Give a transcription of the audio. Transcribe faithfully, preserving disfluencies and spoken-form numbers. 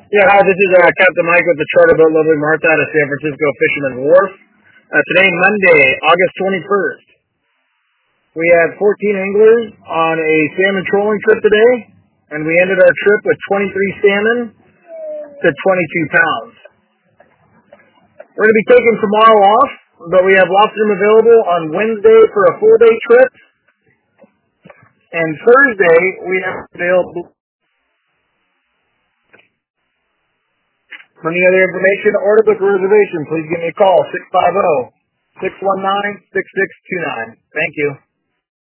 Yeah, hi, this is uh, Captain Mike with the Charter Boat Lovely Martha out of San Francisco Fisherman's Wharf. Uh, today, Monday, August twenty-first. We had fourteen anglers on a salmon trolling trip today, and we ended our trip with twenty-three salmon to twenty-two pounds. We're going to be taking tomorrow off, but we have lots of room available on Wednesday for a full-day trip, and Thursday we have available. For any other information or to book a reservation, please give me a call, six five zero, six one nine, six six two nine. Thank you.